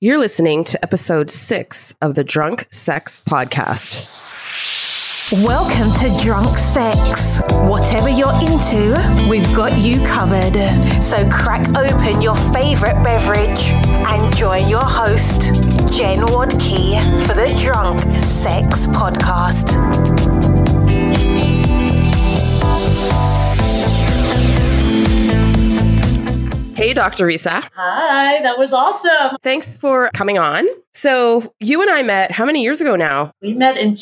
You're listening to episode 6 of the Drunk Sex Podcast. Welcome to Drunk Sex. Whatever you're into, we've got you covered. So crack open your favorite beverage and join your host, Jen Wadkey, for the Drunk Sex Podcast. Hey, Dr. Risa. Hi, that was awesome. Thanks for coming on. So you and I met how many years ago now? We met in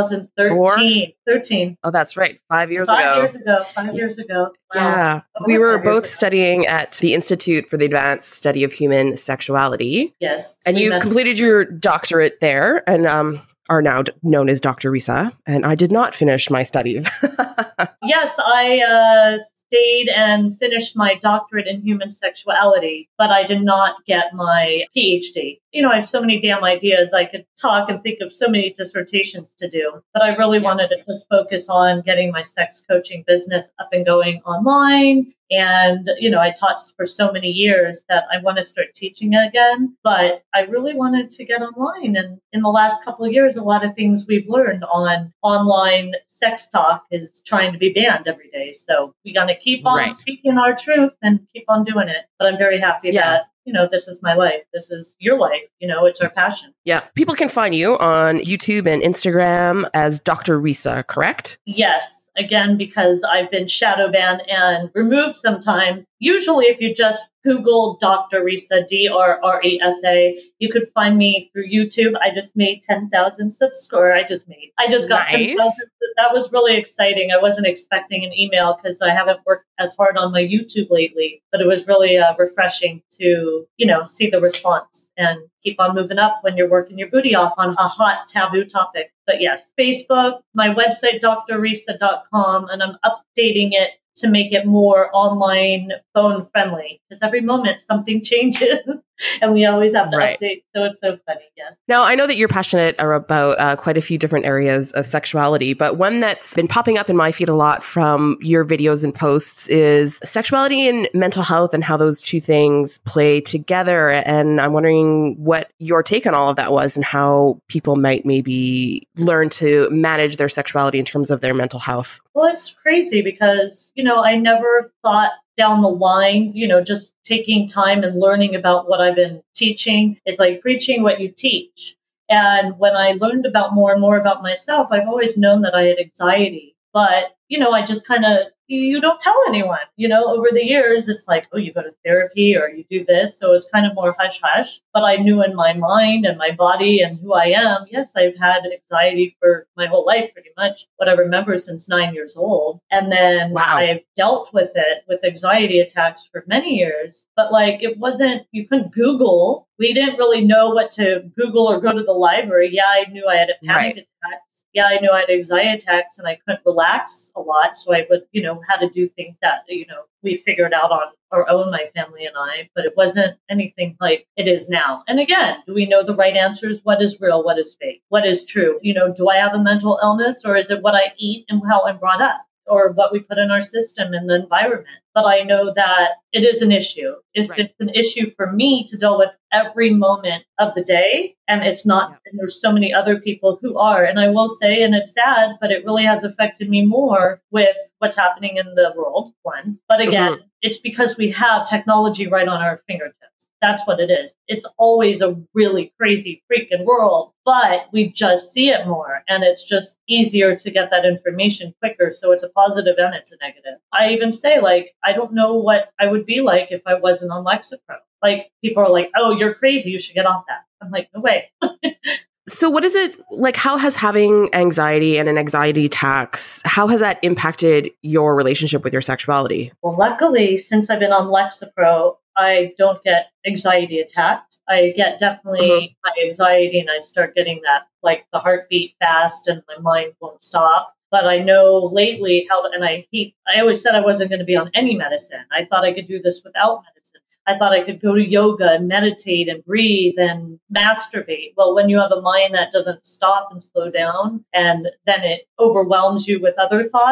2013. 13. Oh, that's right. 5 years 5 years ago. Wow. Yeah. We were both studying at the Institute for the Advanced Study of Human Sexuality. Yes. And you completed your doctorate there and are now known as Dr. Risa. And I did not finish my studies. Yes, I stayed and finished my doctorate in human sexuality, but I did not get my PhD. You know, I have so many damn ideas. I could talk and think of so many dissertations to do, but I really wanted to just focus on getting my sex coaching business up and going online. And, you know, I taught for so many years that I want to start teaching again, but I really wanted to get online. And in the last couple of years, a lot of things we've learned on online sex talk is trying to be banned every day. So we got to keep on speaking our truth and keep on doing it. But I'm very happy that, you know, this is my life. This is your life. You know, it's our passion. Yeah. People can find you on YouTube and Instagram as Dr. Risa, correct? Yes. Again, because I've been shadow banned and removed sometimes. Usually, if you just Google Dr. Risa, DRRESA, you could find me through YouTube. I just made 10,000 subscribers. I just got 10,000. That was really exciting. I wasn't expecting an email because I haven't worked as hard on my YouTube lately, but it was really refreshing to, you know, see the response and keep on moving up when you're working your booty off on a hot taboo topic. But yes, Facebook, my website, drrisa.com, and I'm updating it to make it more online phone friendly because every moment something changes and we always have to update. So it's so funny. Yes. Now, I know that you're passionate about quite a few different areas of sexuality, but one that's been popping up in my feed a lot from your videos and posts is sexuality and mental health and how those two things play together. And I'm wondering what your take on all of that was and how people might maybe learn to manage their sexuality in terms of their mental health. Well, it's crazy because, you know, I never thought down the line, you know, just taking time and learning about what I've been teaching is like preaching what you teach. And when I learned about more and more about myself, I've always known that I had anxiety. But, you know, I just kind of, you don't tell anyone, you know, over the years, it's like, oh, you go to therapy or you do this. So it's kind of more hush hush. But I knew in my mind and my body and who I am, yes, I've had anxiety for my whole life, pretty much what I remember since 9 years old. And then I've dealt with it with anxiety attacks for many years. But like, it wasn't, you couldn't Google. We didn't really know what to Google or go to the library. Yeah, I knew I had a panic attack. Yeah, I knew I had anxiety attacks and I couldn't relax a lot. So I would, you know, how to do things that, you know, we figured out on our own, my family and I, but it wasn't anything like it is now. And again, do we know the right answers? What is real? What is fake? What is true? You know, do I have a mental illness or is it what I eat and how I'm brought up or what we put in our system and the environment? But I know that it is an issue. It's an issue for me to deal with every moment of the day. And it's not, and there's so many other people who are. And I will say, and it's sad, but it really has affected me more with what's happening in the world, one. But again, it's because we have technology right on our fingertips. That's what it is. It's always a really crazy freaking world, but we just see it more and it's just easier to get that information quicker. So it's a positive and it's a negative. I even say, like, I don't know what I would be like if I wasn't on Lexapro. Like, people are like, oh, you're crazy. You should get off that. I'm like, no way. So what is it like? How has having anxiety and an anxiety attacks, how has that impacted your relationship with your sexuality? Well, luckily, since I've been on Lexapro, I don't get anxiety attacks. I get definitely my anxiety and I start getting that, like the heartbeat fast and my mind won't stop. But I know lately I always said I wasn't going to be on any medicine. I thought I could do this without medicine. I thought I could go to yoga and meditate and breathe and masturbate. Well, when you have a mind that doesn't stop and slow down and then it overwhelms you with other thoughts,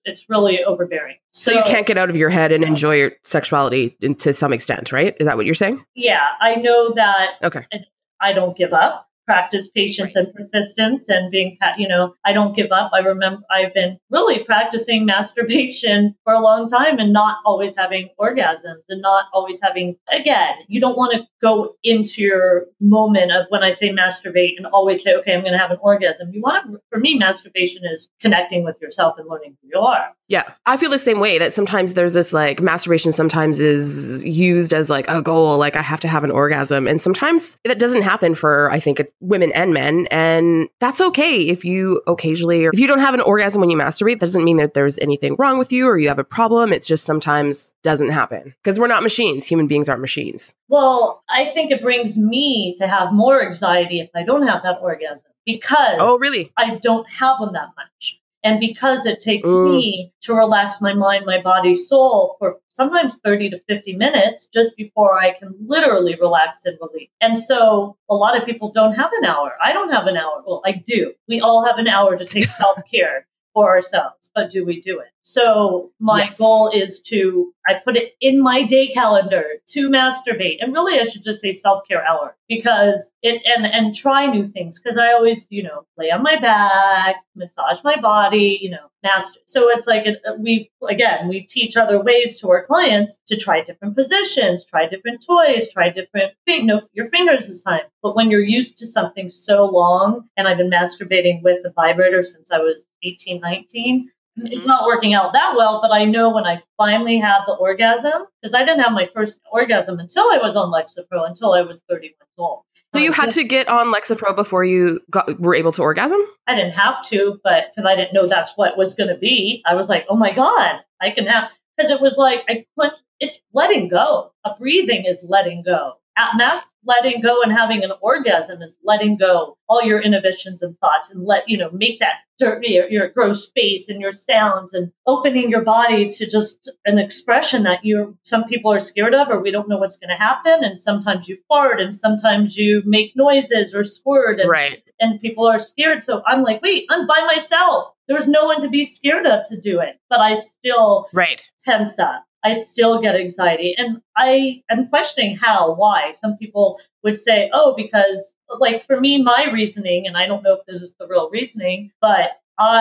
it's really overbearing. So you can't get out of your head and enjoy your sexuality to some extent, right? Is that what you're saying? Yeah, I know that. Okay. I don't give up. Practice patience and persistence and being, I don't give up. I remember I've been really practicing masturbation for a long time and not always having orgasms and not always having, again, you don't want to go into your moment of when I say masturbate and always say, okay, I'm going to have an orgasm. For me, masturbation is connecting with yourself and learning who you are. Yeah. I feel the same way, that sometimes there's this like masturbation sometimes is used as like a goal, like I have to have an orgasm. And sometimes that doesn't happen for, I think, women and men. And that's okay if you occasionally, or if you don't have an orgasm when you masturbate, that doesn't mean that there's anything wrong with you or you have a problem. It's just sometimes doesn't happen because we're not machines. Human beings aren't machines. Well, I think it brings me to have more anxiety if I don't have that orgasm because I don't have them that much. And because it takes me to relax my mind, my body, soul for sometimes 30 to 50 minutes just before I can literally relax and release. And so a lot of people don't have an hour. I don't have an hour. Well, I do. We all have an hour to take self-care for ourselves, but do we do it? So my goal is I put it in my day calendar to masturbate. And really, I should just say self-care hour because and try new things. Because I always, lay on my back, massage my body, master. So it's like, we teach other ways to our clients to try different positions, try different toys, try different your fingers this time. But when you're used to something so long, and I've been masturbating with the vibrator since I was 18, 19, it's not working out that well, but I know when I finally have the orgasm, because I didn't have my first orgasm until I was on Lexapro, until I was 30 months old. So you had to get on Lexapro before you were able to orgasm? I didn't have to, but because I didn't know that's what it was going to be. I was like, oh my God, I can have, because it was like, it's letting go. A breathing is letting go. That's letting go, and having an orgasm is letting go all your inhibitions and thoughts and make that your gross space and your sounds and opening your body to just an expression that some people are scared of, or we don't know what's going to happen. And sometimes you fart and sometimes you make noises or squirt and people are scared. So I'm like, wait, I'm by myself. There's no one to be scared of to do it, but I still tense up. I still get anxiety, and I am questioning why. Some people would say, because like for me, my reasoning, and I don't know if this is the real reasoning, but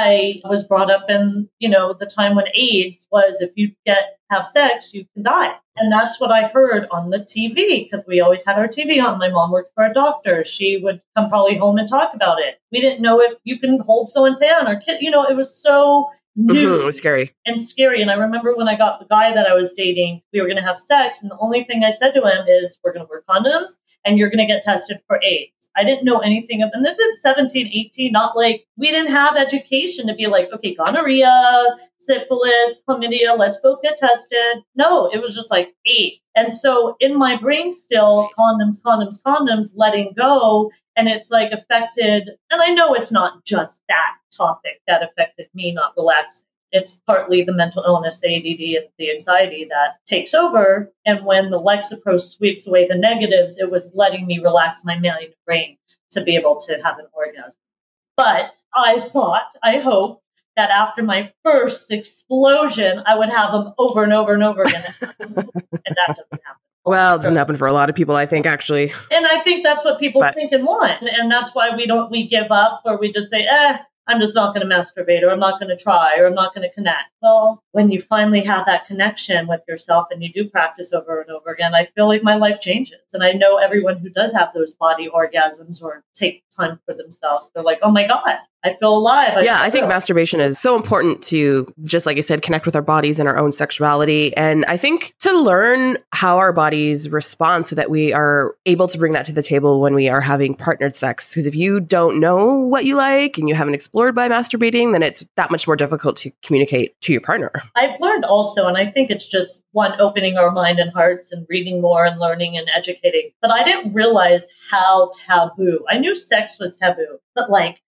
I was brought up in, the time when AIDS was, if you have sex, you can die. And that's what I heard on the TV, because we always had our TV on. My mom worked for a doctor. She would come probably home and talk about it. We didn't know if you can hold someone's hand or kid, it was so new. It was scary. And I remember when I got the guy that I was dating, we were going to have sex. And the only thing I said to him is, we're going to wear condoms and you're going to get tested for AIDS. I didn't know anything and this is 17, 18, not like we didn't have education to be like, okay, gonorrhea, syphilis, chlamydia, let's both get tested. No, it was just like AIDS. And so in my brain still, condoms, letting go. And it's like affected, and I know it's not just that topic that affected me not relaxing. It's partly the mental illness, the ADD, and the anxiety that takes over. And when the Lexapro sweeps away the negatives, it was letting me relax my mind and brain to be able to have an orgasm. But I hope that after my first explosion, I would have them over and over and over again. And that doesn't happen. Well, it doesn't happen for a lot of people, I think, actually. And I think that's what people think and want. And that's why we give up, or we just say, I'm just not going to masturbate, or I'm not going to try, or I'm not going to connect. Well, when you finally have that connection with yourself and you do practice over and over again, I feel like my life changes. And I know everyone who does have those body orgasms or take time for themselves, they're like, oh my God, I feel alive. I think masturbation is so important to, just like you said, connect with our bodies and our own sexuality. And I think to learn how our bodies respond so that we are able to bring that to the table when we are having partnered sex. Because if you don't know what you like and you haven't explored by masturbating, then it's that much more difficult to communicate to your partner. I've learned also, and I think it's just opening our mind and hearts and reading more and learning and educating. But I didn't realize how taboo. I knew sex was taboo, but like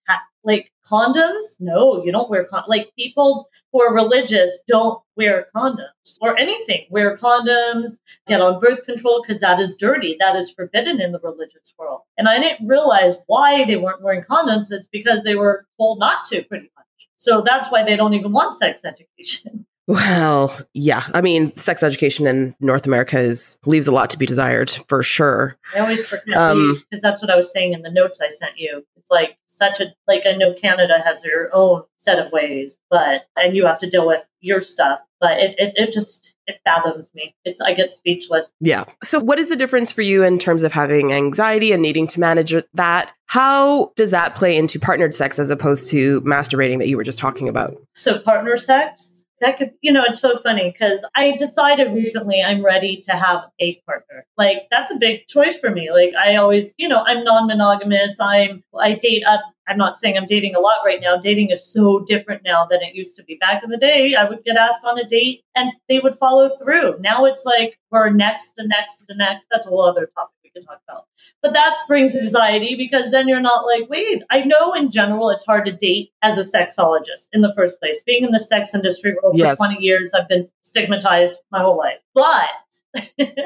condoms? No, you don't wear condoms. Like people who are religious don't wear condoms or anything. Wear condoms, get on birth control because that is dirty. That is forbidden in the religious world. And I didn't realize why they weren't wearing condoms. It's because they were told not to, pretty much. So that's why they don't even want sex education. Well, yeah. I mean, sex education in North America leaves a lot to be desired, for sure. I always forget because that's what I was saying in the notes I sent you. It's like I know Canada has their own set of ways, and you have to deal with your stuff. But it fathoms me. I get speechless. Yeah. So what is the difference for you in terms of having anxiety and needing to manage that? How does that play into partnered sex as opposed to masturbating that you were just talking about? So partner sex? That could, it's so funny because I decided recently I'm ready to have a partner. Like, that's a big choice for me. Like, I always, I'm non-monogamous. I date up. I'm not saying I'm dating a lot right now. Dating is so different now than it used to be. Back in the day, I would get asked on a date and they would follow through. Now it's like we're next to next to next. That's a whole other topic we could talk about. But that brings anxiety because then you're not like, wait, I know in general it's hard to date as a sexologist in the first place. Being in the sex industry for 20 years, I've been stigmatized my whole life. But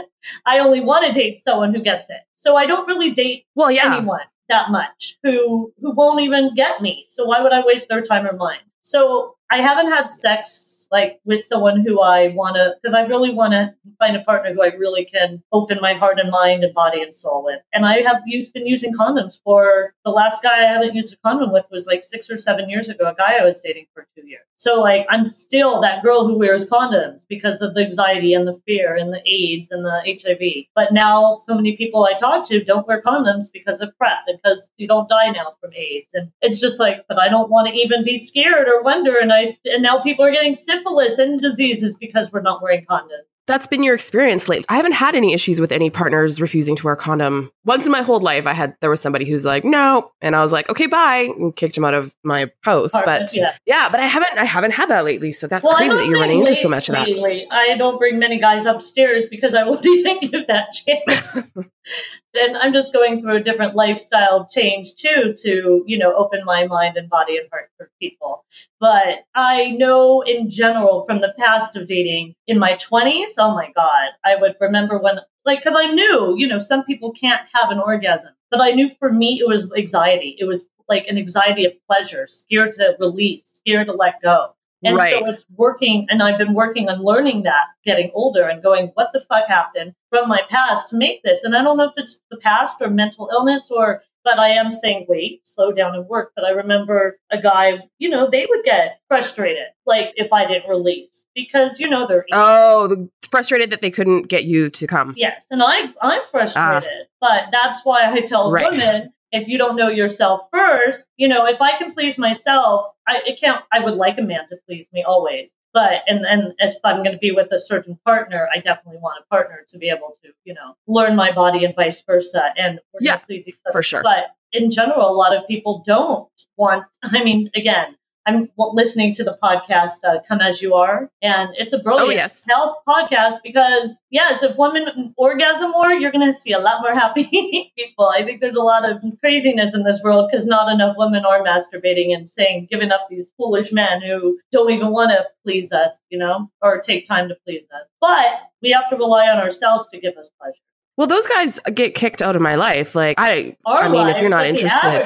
I only want to date someone who gets it. So I don't really date anyone that much who won't even get me. So why would I waste their time or mine? So I haven't had sex like with someone who I want to, because I really want to find a partner who I really can open my heart and mind and body and soul with. And I have been using condoms for the last guy I haven't used a condom with was like 6 or 7 years ago, a guy I was dating for 2 years. So like, I'm still that girl who wears condoms because of the anxiety and the fear and the AIDS and the HIV. But now so many people I talk to don't wear condoms because of PrEP, because you don't die now from AIDS. And it's just like, but I don't want to even be scared or wonder. And now people are getting syphilis and diseases because we're not wearing condoms. That's been your experience lately. I haven't had any issues with any partners refusing to wear a condom. Once in my whole life, there was somebody who's like, no. And I was like, okay, bye. And kicked him out of my house. But but I haven't had that lately. So that's crazy that you're running into so much of that. I don't bring many guys upstairs because I won't even give that chance. And I'm just going through a different lifestyle change too, to, open my mind and body and heart for people. But I know in general from the past of dating in my 20s, oh my God, I would remember when, because I knew, some people can't have an orgasm, but I knew for me it was anxiety. It was like an anxiety of pleasure, scared to release, scared to let go. And so it's working, and I've been working on learning that, getting older and going, what the fuck happened from my past to make this? And I don't know if it's the past or mental illness but I am saying, wait, slow down and work. But I remember a guy, they would get frustrated, like if I didn't release because, they're frustrated that they couldn't get you to come. Yes. And I'm frustrated, but that's why I tell women, if you don't know yourself first, if I can please myself, I would like a man to please me always. But, and if I'm going to be with a certain partner, I definitely want a partner to be able to, learn my body and vice versa. And we're going to please each other. For sure. But in general, a lot of people don't want, again, I'm listening to the podcast, Come As You Are, and it's a brilliant health podcast because, yes, if women orgasm more, you're going to see a lot more happy people. I think there's a lot of craziness in this world because not enough women are masturbating and giving up these foolish men who don't even want to please us, or take time to please us. But we have to rely on ourselves to give us pleasure. Well, those guys get kicked out of my life. Like, if you're not interested,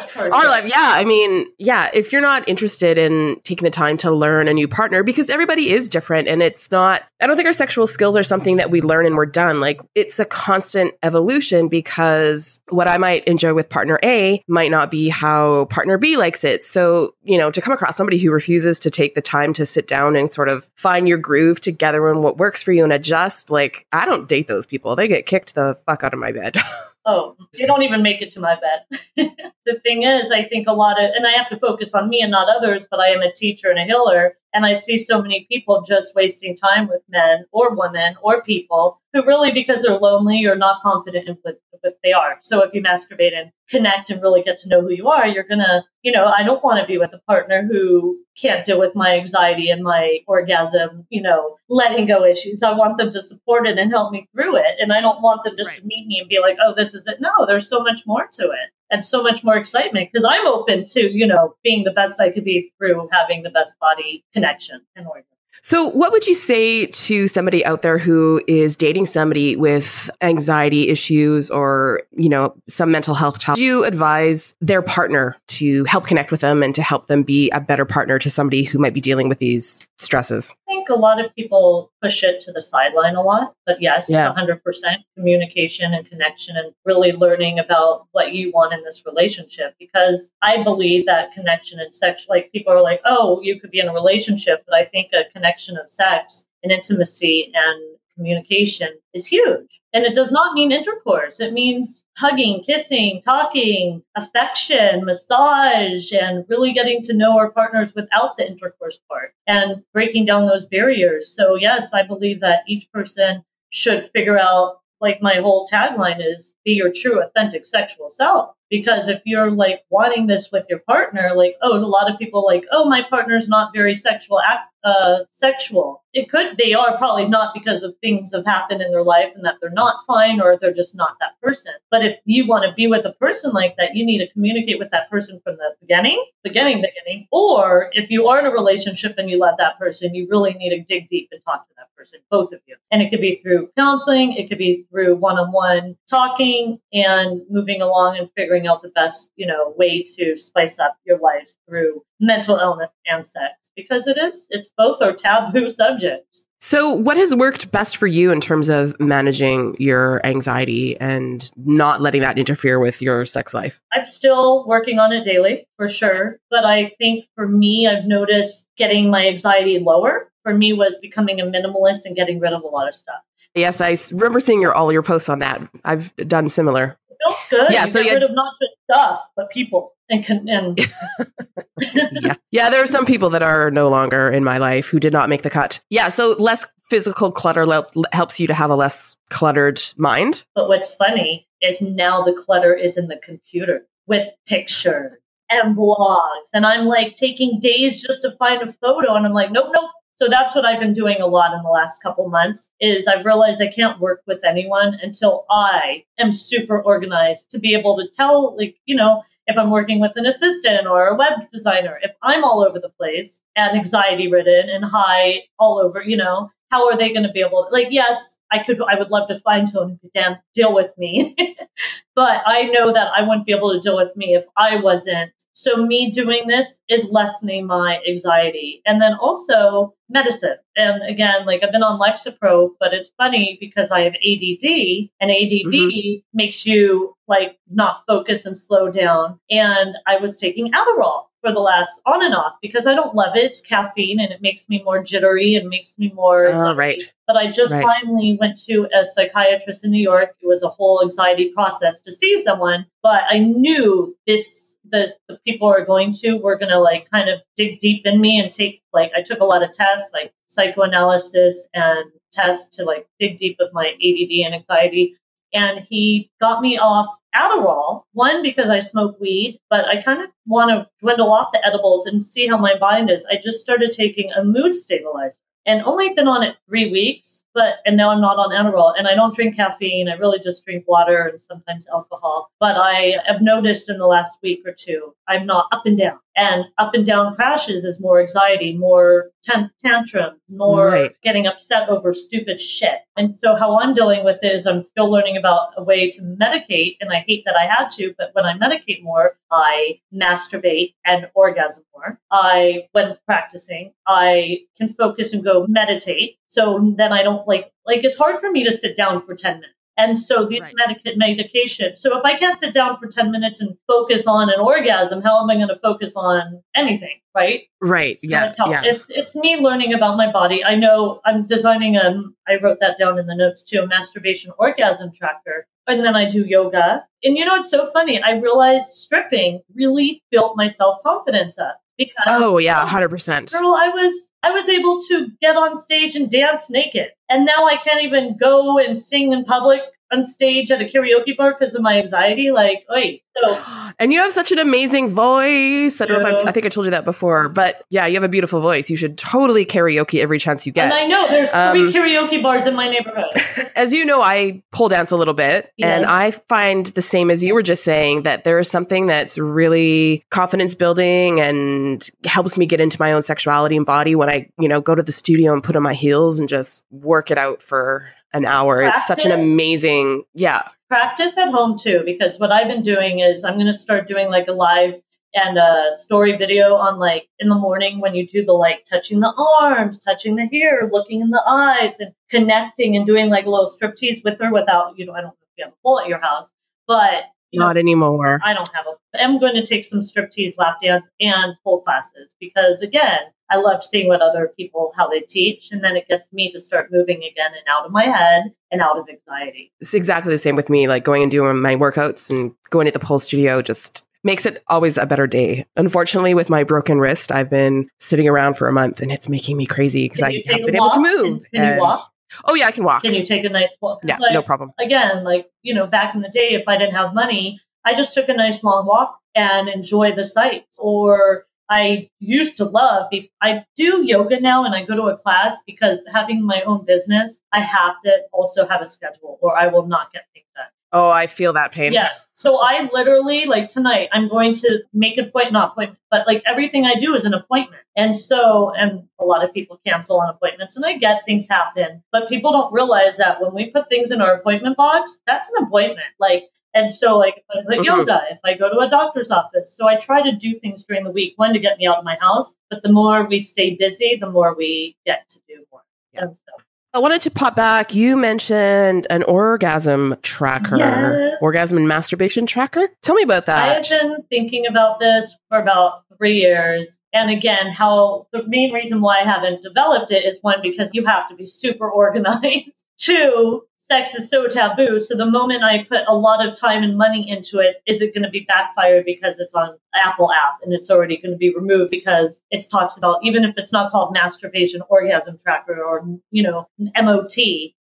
if you're not interested in taking the time to learn a new partner, because everybody is different and it's not, I don't think our sexual skills are something that we learn and we're done. Like, it's a constant evolution because what I might enjoy with partner A might not be how partner B likes it. So, to come across somebody who refuses to take the time to sit down and sort of find your groove together and what works for you and adjust, like, I don't date those people. They get kicked the fuck out of my bed. Oh, they don't even make it to my bed. The thing is, I think and I have to focus on me and not others, but I am a teacher and a healer. And I see so many people just wasting time with men or women or people who really, because they're lonely or not confident in what they are. So if you masturbate and connect and really get to know who you are, you're going to, I don't want to be with a partner who can't deal with my anxiety and my orgasm, letting go issues. I want them to support it and help me through it. And I don't want them just to meet me and be like, oh, this is it. No, there's so much more to it. And so much more excitement because I'm open to, being the best I could be through having the best body connection and orgasm. So what would you say to somebody out there who is dating somebody with anxiety issues or, some mental health challenges? Do you advise their partner to help connect with them and to help them be a better partner to somebody who might be dealing with these stresses? I think a lot of people push it to the sideline a lot, but yes, 100% communication and connection and really learning about what you want in this relationship. Because I believe that connection and sex, like people are like, oh, you could be in a relationship, but I think a connection of sex and intimacy and communication is huge. And it does not mean intercourse. It means hugging, kissing, talking, affection, massage, and really getting to know our partners without the intercourse part and breaking down those barriers. So yes, I believe that each person should figure out, like my whole tagline is, be your true, authentic sexual self. Because if you're like wanting this with your partner, like, oh, a lot of people like, oh, my partner's not very sexual. They are probably not because of things have happened in their life and that they're not fine or they're just not that person. But if you want to be with a person like that, you need to communicate with that person from the beginning. Or if you are in a relationship and you love that person, you really need to dig deep and talk to that person, both of you. And it could be through counseling. It could be through one-on-one talking and moving along and figuring out the best, way to spice up your lives through mental illness and sex, because it's both are taboo subjects. So what has worked best for you in terms of managing your anxiety and not letting that interfere with your sex life? I'm still working on it daily, for sure. But I think for me, I've noticed getting my anxiety lower for me was becoming a minimalist and getting rid of a lot of stuff. Yes, I remember seeing all your posts on that. I've done similar. It feels good. Yeah, you get rid of not just stuff, but people. And yeah, there are some people that are no longer in my life who did not make the cut. Yeah, so less physical clutter helps you to have a less cluttered mind. But what's funny is now the clutter is in the computer with pictures and blogs. And I'm like taking days just to find a photo. And I'm like, nope. So that's what I've been doing a lot in the last couple months is I've realized I can't work with anyone until I am super organized to be able to tell, if I'm working with an assistant or a web designer, if I'm all over the place and anxiety ridden and high all over, how are they going to be able to, yes, I would love to find someone who can deal with me, but I know that I wouldn't be able to deal with me if I wasn't. So me doing this is lessening my anxiety. And then also medicine. And again, I've been on Lexapro, but it's funny because I have ADD and ADD makes you not focus and slow down. And I was taking Adderall for the last on and off because I don't love it. It's caffeine and it makes me more jittery and makes me more. Right. But I just finally went to a psychiatrist in New York. It was a whole anxiety process to see someone, but I knew the people were going to kind of dig deep in me and take, I took a lot of tests, psychoanalysis and tests to dig deep with my ADD and anxiety. And he got me off Adderall, one, because I smoke weed, but I kind of want to dwindle off the edibles and see how my mind is. I just started taking a mood stabilizer and only been on it 3 weeks, and now I'm not on Adderall and I don't drink caffeine. I really just drink water and sometimes alcohol. But I have noticed in the last week or two, I'm not up and down. And up and down crashes is more anxiety, more tantrums, more getting upset over stupid shit. And so how I'm dealing with it is I'm still learning about a way to medicate. And I hate that I had to, but when I medicate more, I masturbate and orgasm more. When practicing, I can focus and go meditate. So then I don't it's hard for me to sit down for 10 minutes. And so these medication. So if I can't sit down for 10 minutes and focus on an orgasm, how am I going to focus on anything? Right. Right. So Yeah. It's me learning about my body. I know I'm designing I wrote that down in the notes too, a masturbation orgasm tracker. And then I do yoga. And it's so funny. I realized stripping really built my self-confidence up. Because 100%. Girl, I was able to get on stage and dance naked. And now I can't even go and sing in public on stage at a karaoke bar because of my anxiety. Like, wait, so. And you have such an amazing voice. I don't know if I think I told you that before, but yeah, you have a beautiful voice. You should totally karaoke every chance you get. And I know there's 3 karaoke bars in my neighborhood. As you know, I pole dance a little bit, and I find the same as you were just saying, that there is something that's really confidence building and helps me get into my own sexuality and body when I, go to the studio and put on my heels and just work it out for an hour. Practice. It's such an amazing, Practice at home too, because what I've been doing is I'm going to start doing like a live and a story video on like in the morning when you do the like touching the arms, touching the hair, looking in the eyes and connecting and doing like a little striptease with her without, I don't know if you have a pole at your house, but not anymore. I don't have I'm going to take some striptease, lap dance, and pole classes because, again, I love seeing what other people, how they teach. And then it gets me to start moving again and out of my head and out of anxiety. It's exactly the same with me, like going and doing my workouts and going to the pole studio just makes it always a better day. Unfortunately, with my broken wrist, I've been sitting around for a month and it's making me crazy because I haven't been able to move. Can you walk? Oh, yeah, I can walk. Can you take a nice walk? Yeah, no problem. Again, back in the day, if I didn't have money, I just took a nice long walk and enjoy the sights. Or I used to love, I do yoga now and I go to a class because having my own business, I have to also have a schedule or I will not get things done. Oh, I feel that pain. Yes. So I literally, like tonight, I'm going to make an appointment, but like everything I do is an appointment. And a lot of people cancel on appointments and I get things happen, but people don't realize that when we put things in our appointment box, that's an appointment. And so if I put yoga, if I go to a doctor's office, so I try to do things during the week, one to get me out of my house, but the more we stay busy, the more we get to do more. Yeah. I wanted to pop back. You mentioned an orgasm tracker, orgasm and masturbation tracker. Tell me about that. I have been thinking about this for about 3 years. And again, the main reason why I haven't developed it is one, because you have to be super organized. 2, sex is so taboo. So the moment I put a lot of time and money into it, is it going to be backfired because it's on Apple app and it's already going to be removed because it talks about, even if it's not called masturbation orgasm tracker or, MOT,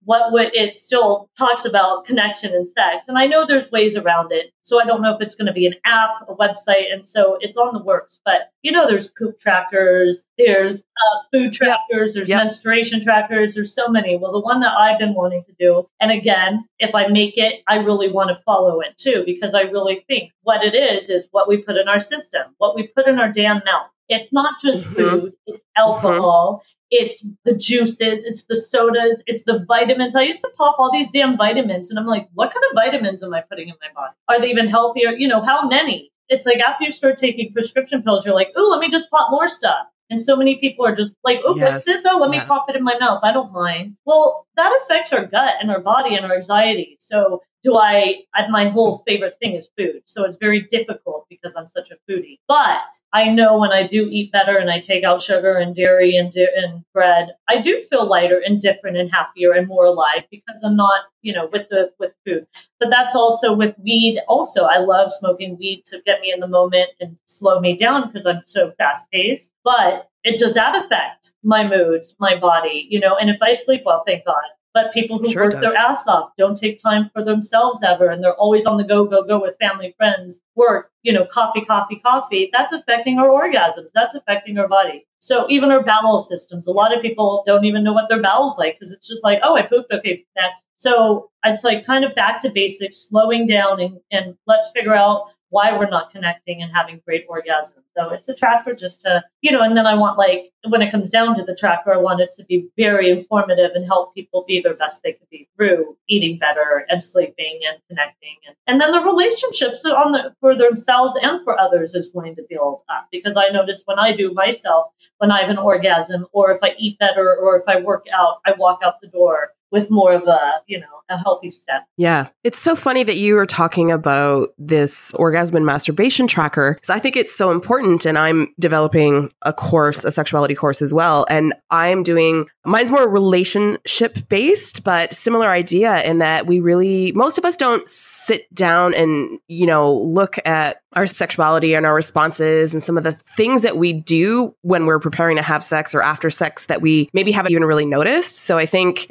it still talks about connection and sex. And I know there's ways around it. So I don't know if it's going to be an app, a website. And so it's on the works, but there's poop trackers, there's food trackers, there's menstruation trackers, there's so many. Well, the one that I've been wanting to do, and again, if I make it, I really want to follow it too, because I really think what it is what we put in our system, what we put in our damn mouth. It's not just food, it's alcohol, it's the juices, it's the sodas, it's the vitamins. I used to pop all these damn vitamins and I'm like, what kind of vitamins am I putting in my body? Are they even healthier? How many? It's like after you start taking prescription pills, you're like, ooh, let me just pop more stuff. And so many people are just like, oh, what's this? Oh, let me pop it in my mouth. I don't mind. Well, that affects our gut and our body and our anxiety. So my whole favorite thing is food. So it's very difficult because I'm such a foodie. But I know when I do eat better and I take out sugar and dairy and bread, I do feel lighter and different and happier and more alive because I'm not, with food. But that's also with weed. Also, I love smoking weed to get me in the moment and slow me down because I'm so fast paced. But it does that affect my moods, my body, and if I sleep well, thank God. But people who work their ass off don't take time for themselves ever. And they're always on the go with family, friends, work, coffee. That's affecting our orgasms. That's affecting our body. So even our bowel systems, a lot of people don't even know what their bowel's like because it's just like, oh, I pooped. Okay, next. So it's like kind of back to basics, slowing down and let's figure out why we're not connecting and having great orgasms. So it's a tracker just to, and then I want when it comes down to the tracker, I want it to be very informative and help people be their best they could be through eating better and sleeping and connecting. And then the relationships for themselves and for others is going to build up because I notice when I do myself, when I have an orgasm or if I eat better or if I work out, I walk out the door with more of a healthy step. Yeah. It's so funny that you were talking about this orgasm and masturbation tracker because I think it's so important and I'm developing a course, a sexuality course as well. And I'm doing, mine's more relationship based, but similar idea in that most of us don't sit down and, look at our sexuality and our responses and some of the things that we do when we're preparing to have sex or after sex that we maybe haven't even really noticed. So I think it's such a good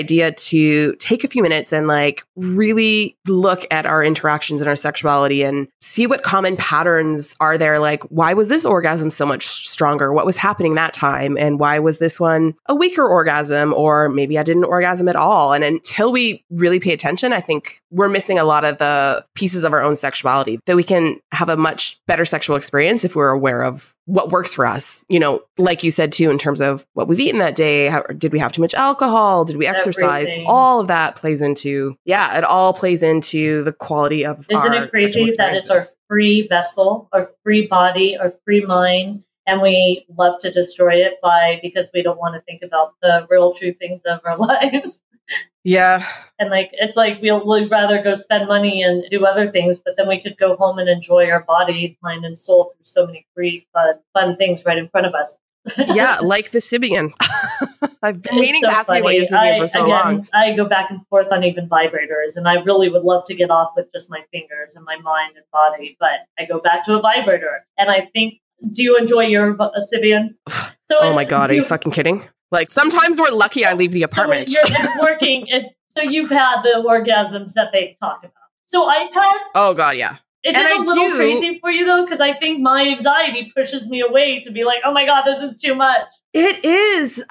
idea to take a few minutes and like really look at our interactions and our sexuality and see what common patterns are there. Like, why was this orgasm so much stronger? What was happening that time? And why was this one a weaker orgasm? Or maybe I didn't orgasm at all. And until we really pay attention, I think we're missing a lot of the pieces of our own sexuality that we can have a much better sexual experience if we're aware of what works for us. You know, like you said too, in terms of what we've eaten that day. Did we have too much alcohol? Did we exercise? Everything. All of that plays into, it all plays into the quality of Isn't our it crazy sexual that it's our experiences. free vessel, our free body, our free mind, and we love to destroy it because we don't want to think about the real true things of our lives. Yeah. And like, it's like we'd rather go spend money and do other things, but then we could go home and enjoy our body, mind, and soul through so many free, fun things right in front of us. Yeah, like the Sybian. I've been meaning so to ask you what funny. you're Sybian for so long. I go back and forth on even vibrators, and I really would love to get off with just my fingers and my mind and body, but I go back to a vibrator. And I think, do you enjoy your Sybian? Oh my God, are you fucking kidding? Like, sometimes we're lucky I leave the apartment. So it's working. So you've had the orgasms that they talk about. So I've had. Oh God, yeah. Is it a little crazy for you though? Because I think my anxiety pushes me away to be like, oh my God, this is too much. It is.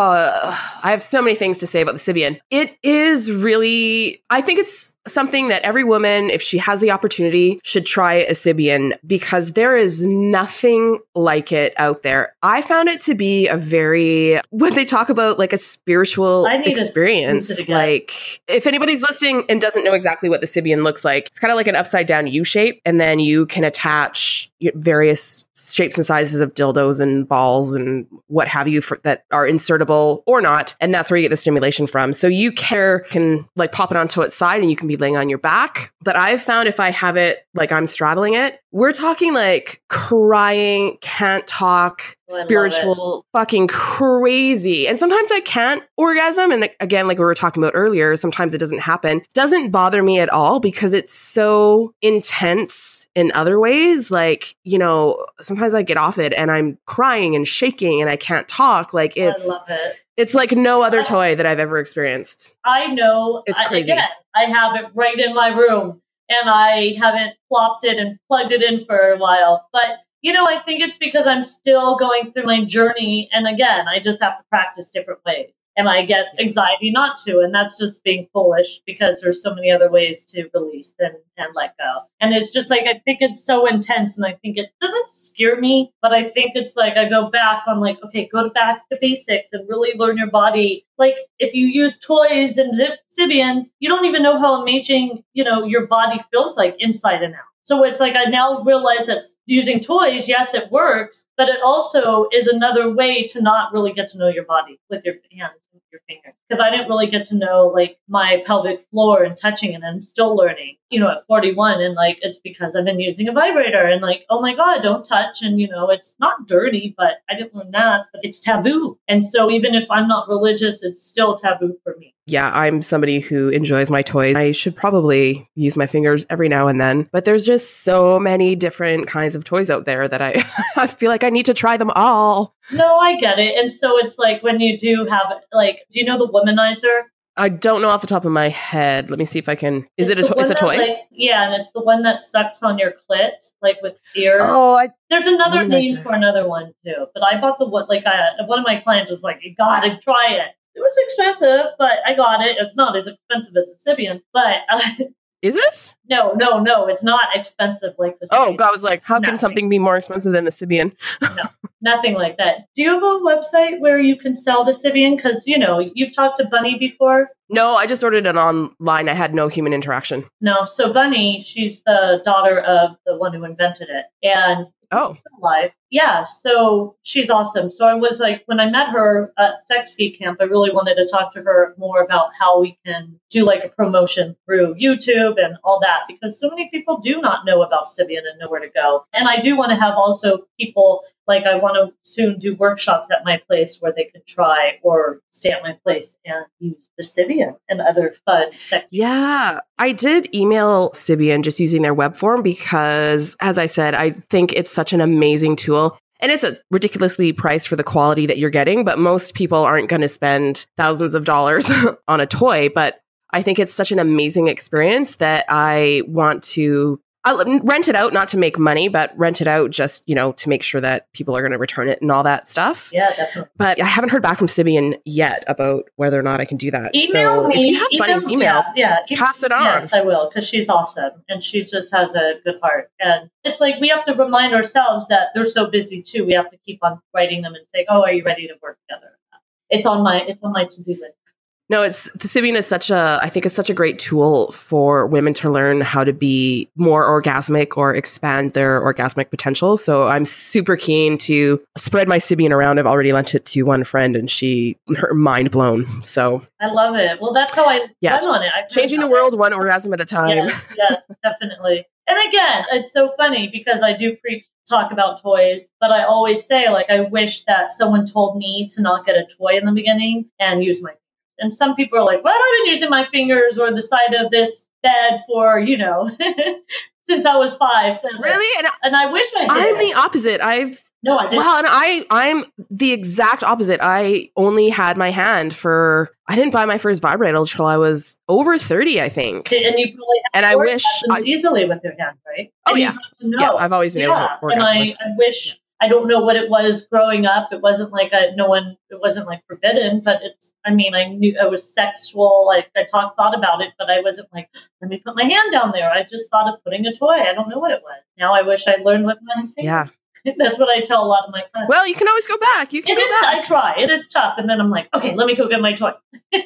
I have so many things to say about the Sybian. It is really, I think it's something that every woman, if she has the opportunity, should try a Sybian, because there is nothing like it out there. I found it to be a very, when they talk about like a spiritual experience, like if anybody's listening and doesn't know exactly what the Sybian looks like, it's kind of like an upside down U shape. And then you can attach various shapes and sizes of dildos and balls and what have you that are insertable or not. And that's where you get the stimulation from. So you can like pop it onto its side and you can be laying on your back. But I've found if I have it, like I'm straddling it, we're talking like crying, can't talk, spiritual, fucking crazy. And sometimes I can't orgasm. And again, like we were talking about earlier, sometimes it doesn't happen. It doesn't bother me at all because it's so intense in other ways. Like, you know, sometimes I get off it and I'm crying and shaking and I can't talk. Like I love it. It's like no other toy that I've ever experienced. I know. It's crazy. Again, I have it right in my room and I haven't plopped it and plugged it in for a while. But, you know, I think it's because I'm still going through my journey. And again, I just have to practice different ways. And I get anxiety not to. And that's just being foolish because there's so many other ways to release and let go. And it's just like, I think it's so intense. And I think it doesn't scare me, but I think it's like I go back on like, okay, go back to basics and really learn your body. Like if you use toys and Sybians, you don't even know how amazing, you know, your body feels like inside and out. So it's like I now realize that using toys, yes, it works, but it also is another way to not really get to know your body with your hands and your fingers. Because I didn't really get to know like my pelvic floor and touching it. And I'm still learning, you know, at 41. And like, it's because I've been using a vibrator and like, oh my God, don't touch. And, you know, it's not dirty, but I didn't learn that, but it's taboo. And so even if I'm not religious, it's still taboo for me. Yeah, I'm somebody who enjoys my toys. I should probably use my fingers every now and then, but there's just so many different kinds of toys out there that I feel like I need to try them all. No, I get it. And so it's like when you do have, like, do you know the womanizer? I don't know off the top of my head. Let me see if I can. Is it a toy? It's a toy? Like, yeah, and it's the one that sucks on your clit, like with ears. Oh, there's another name for another one too. But I bought the one, like one of my clients was like, you gotta try it. It was expensive, but I got it. It's not as expensive as a Sybian, but... Is this? No, it's not expensive like the Sybian. Oh, God, I was like, how can something be more expensive than the Sybian? No, nothing like that. Do you have a website where you can sell the Sybian? Because, you know, you've talked to Bunny before. No, I just ordered it online. I had no human interaction. No, so Bunny, she's the daughter of the one who invented it. And alive. Yeah, so she's awesome. So I was like, when I met her at Sex Geek Camp, I really wanted to talk to her more about how we can do like a promotion through YouTube and all that, because so many people do not know about Sybian and know where to go. And I do want to have also people, like I want to soon do workshops at my place where they could try or stay at my place and use the Sybian and other fun sex. Yeah, I did email Sybian just using their web form because, as I said, I think it's such an amazing tool. And it's a ridiculously priced for the quality that you're getting, but most people aren't going to spend thousands of dollars on a toy. But I think it's such an amazing experience that I want to rent it out, not to make money, but rent it out just, to make sure that people are going to return it and all that stuff. Yeah, definitely. But I haven't heard back from Sybian yet about whether or not I can do that. Email me. If you have Bunny's email, pass it on. Yes, I will, because she's awesome. And she just has a good heart. And it's like we have to remind ourselves that they're so busy too. We have to keep on writing them and saying, are you ready to work together? It's on my to-do list. No, Sybian is such a great tool for women to learn how to be more orgasmic or expand their orgasmic potential. So I'm super keen to spread my Sybian around. I've already lent it to one friend and her mind blown. So I love it. Well, that's how I run on it. Changing the world one orgasm at a time. Yes, definitely. And again, it's so funny because I do talk about toys, but I always say, I wish that someone told me to not get a toy in the beginning and use my. And some people are like, well, I've been using my fingers or the side of this bed for, since I was 5. So really? And I wish I did. I'm the opposite. No, I didn't. Well, and I'm the exact opposite. I only had my hand I didn't buy my first vibrator until I was over 30, I think. And you probably and I wish easily with your hand, right? Oh, yeah. Yeah, I've always been able to orgasm. And I wish... Yeah. I don't know what it was growing up. It wasn't it wasn't forbidden, but I knew it was sexual. I thought about it, but I wasn't let me put my hand down there. I just thought of putting a toy. I don't know what it was. Now I wish I learned with my fingers. Yeah. That's what I tell a lot of my friends. Well, you can always go back. I try. It is tough. And then I'm like, okay, let me go get my toy.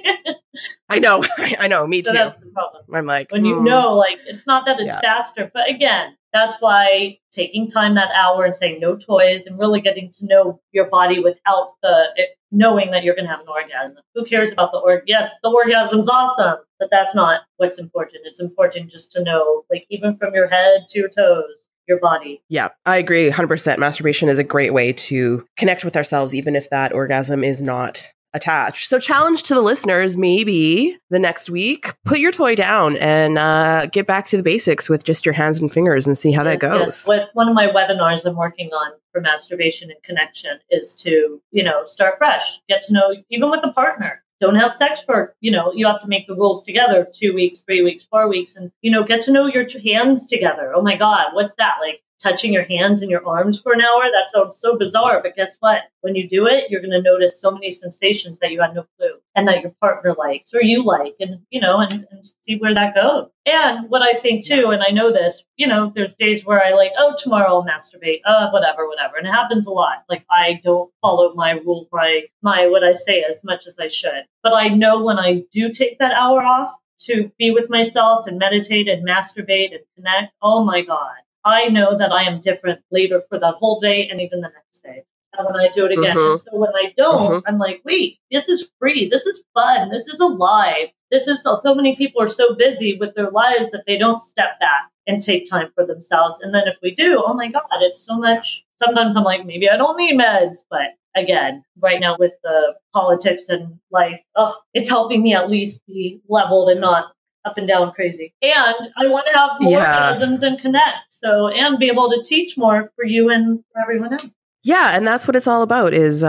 I know. Me too. So that's the problem. I'm like, when it's not that it's faster, but again, that's why taking time that hour and saying no toys and really getting to know your body without knowing that you're going to have an orgasm. Who cares about the orgasm? Yes, the orgasm's awesome, but that's not what's important. It's important just to know, even from your head to your toes, your body. Yeah, I agree 100%. Masturbation is a great way to connect with ourselves, even if that orgasm is not attached. So challenge to the listeners, maybe the next week, put your toy down and get back to the basics with just your hands and fingers and see how that goes. Yes. One of my webinars I'm working on for masturbation and connection is to, start fresh, get to know, even with a partner. Don't have sex for, you have to make the rules together 2 weeks, 3 weeks, 4 weeks, and, get to know your hands together. Oh my God, what's that? Touching your hands and your arms for an hour? That sounds so bizarre, but guess what? When you do it, you're going to notice so many sensations that you had no clue and that your partner likes or you like, and, and see where that goes. And what I think too, and I know this, there's days where I tomorrow I'll masturbate, whatever. And it happens a lot. I don't follow my rule by what I say as much as I should. But I know when I do take that hour off to be with myself and meditate and masturbate and connect, oh my God. I know that I am different later for the whole day and even the next day. And when I do it again. And so when I don't, I'm like, wait, this is free. This is fun. This is alive. So many people are so busy with their lives that they don't step back and take time for themselves. And then if we do, oh my God, it's so much. Sometimes I'm like, maybe I don't need meds. But again, right now with the politics and life, it's helping me at least be leveled and not up and down crazy. And I want to have more orgasms and connect. And be able to teach more for you and for everyone else. Yeah, and that's what it's all about is,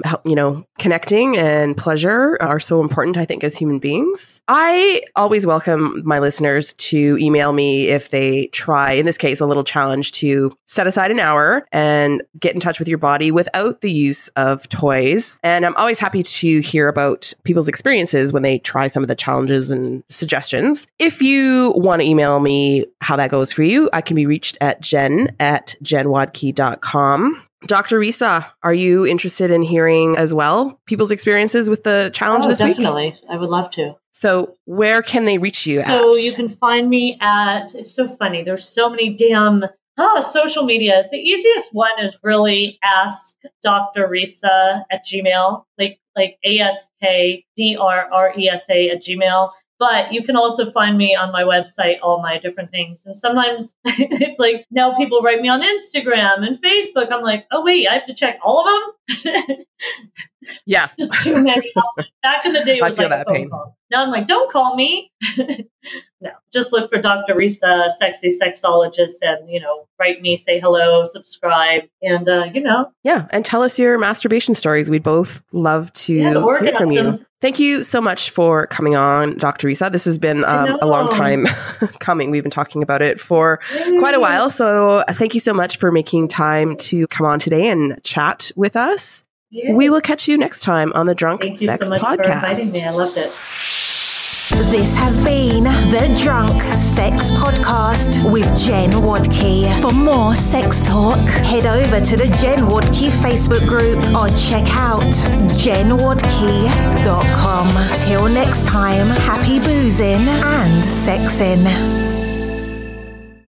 connecting and pleasure are so important, I think, as human beings. I always welcome my listeners to email me if they try, in this case, a little challenge to set aside an hour and get in touch with your body without the use of toys. And I'm always happy to hear about people's experiences when they try some of the challenges and suggestions. If you want to email me how that goes for you, I can be reached at jen@jenwadke.com. Dr. Risa, are you interested in hearing as well people's experiences with the challenge this week? Definitely. I would love to. So where can they reach you at? So you can find me at, it's so funny, there's so many damn social media. The easiest one is really ask Dr. Risa at Gmail. like ASKDRRESA@gmail. But you can also find me on my website, all my different things. And sometimes it's like now people write me on Instagram and Facebook. I'm like, oh, wait, I have to check all of them? Yeah. Just too many. Back in the day, it was like a phone call. Now I'm like, don't call me. No, just look for Dr. Risa, Sexy Sexologist, and, write me, say hello, subscribe, and, Yeah, and tell us your masturbation stories. We'd both love to hear from you. Thank you so much for coming on, Dr. Risa. This has been a long time coming. We've been talking about it for quite a while. So thank you so much for making time to come on today and chat with us. Yeah. We will catch you next time on the Drunk Sex Podcast. Thank you so much for inviting me. I loved it. This has been the Drunk Sex Podcast with Jen Wadke. For more sex talk, head over to the Jen Wadke Facebook group or check out jenwadke.com. Till next time, happy boozing and sexing.